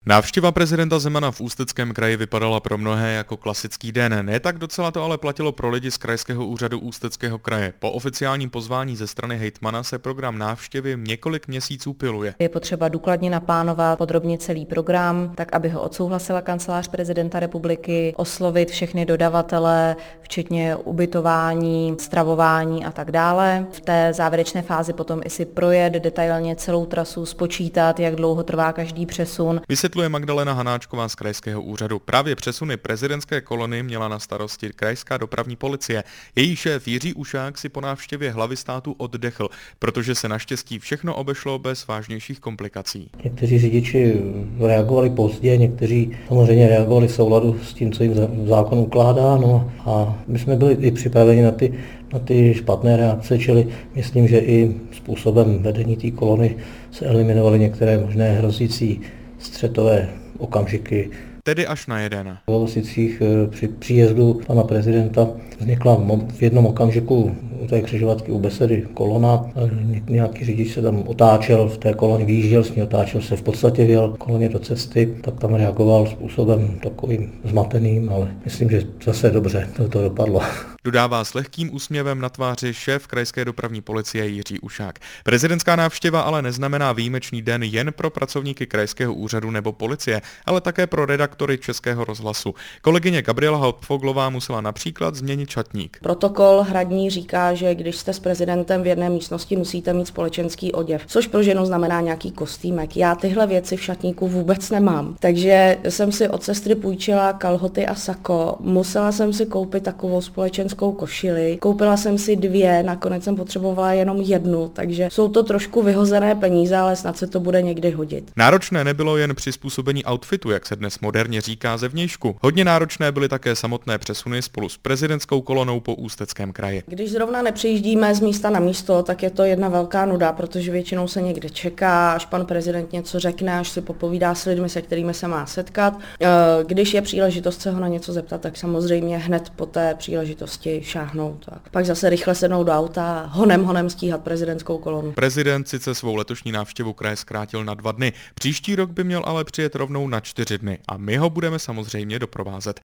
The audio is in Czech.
Návštěva prezidenta Zemana v Ústeckém kraji vypadala pro mnohé jako klasický den. Ne tak docela to ale platilo pro lidi z Krajského úřadu Ústeckého kraje. Po oficiálním pozvání ze strany hejtmana se program návštěvy několik měsíců piluje. Je potřeba důkladně naplánovat podrobně celý program, tak aby ho odsouhlasila kancelář prezidenta republiky, oslovit všechny dodavatele, včetně ubytování, stravování a tak dále. V té závěrečné fázi potom i si projet detailně celou trasu, spočítat, jak dlouho trvá každý přesun. Vysvětluje Magdalena Hanáčková z Krajského úřadu. Právě přesuny prezidentské kolony měla na starosti Krajská dopravní policie. Její šéf Jiří Ušák si po návštěvě hlavy státu oddechl, protože se naštěstí všechno obešlo bez vážnějších komplikací. Někteří řidiči reagovali pozdě, někteří samozřejmě reagovali v souladu s tím, co jim zákon ukládá, a my jsme byli i připraveni na ty špatné reakce, čili myslím, že i způsobem vedení té kolony se eliminovaly některé možné hrozící střetové okamžiky. Tedy až na jeden. V Lovosicích při příjezdu pana prezidenta vznikla v jednom okamžiku u té křižovatky u besedy kolona. Nějaký řidič se tam otáčel v té koloně, vyjížděl s ní, otáčel se, v podstatě vjel koloně do cesty, tak tam reagoval způsobem takovým zmateným, ale myslím, že zase dobře to dopadlo. Dodává s lehkým úsměvem na tváři šéf Krajské dopravní policie Jiří Ušák. Prezidentská návštěva ale neznamená výjimečný den jen pro pracovníky Krajského úřadu nebo policie, ale také pro redaktory Českého rozhlasu. Kolegyně Gabriela Hauptfoglová musela například změnit šatník. Protokol hradní říká, že když jste s prezidentem v jedné místnosti, musíte mít společenský oděv, což pro ženu znamená nějaký kostýmek. Já tyhle věci v šatníku vůbec nemám. Takže jsem si od sestry půjčila kalhoty a sako. Musela jsem si koupit takovou společenskou košili. Koupila jsem si 2, nakonec jsem potřebovala jenom 1, takže jsou to trošku vyhozené peníze, ale snad se to bude někdy hodit. Náročné nebylo jen přizpůsobení outfitu, jak se dnes moderně říká, zevnějšku. Hodně náročné byly také samotné přesuny spolu s prezidentskou kolonou po Ústeckém kraji. Když zrovna nepřejíždíme z místa na místo, tak je to jedna velká nuda, protože většinou se někde čeká, až pan prezident něco řekne, až si popovídá s lidmi, se kterými se má setkat. Když je příležitost se ho na něco zeptat, tak samozřejmě hned po té příležitosti šáhnout. A pak zase rychle sednout do auta a honem stíhat prezidentskou kolonu. Prezident sice svou letošní návštěvu kraje zkrátil na 2 dny, příští rok by měl ale přijet rovnou na 4 dny a my ho budeme samozřejmě doprovázet.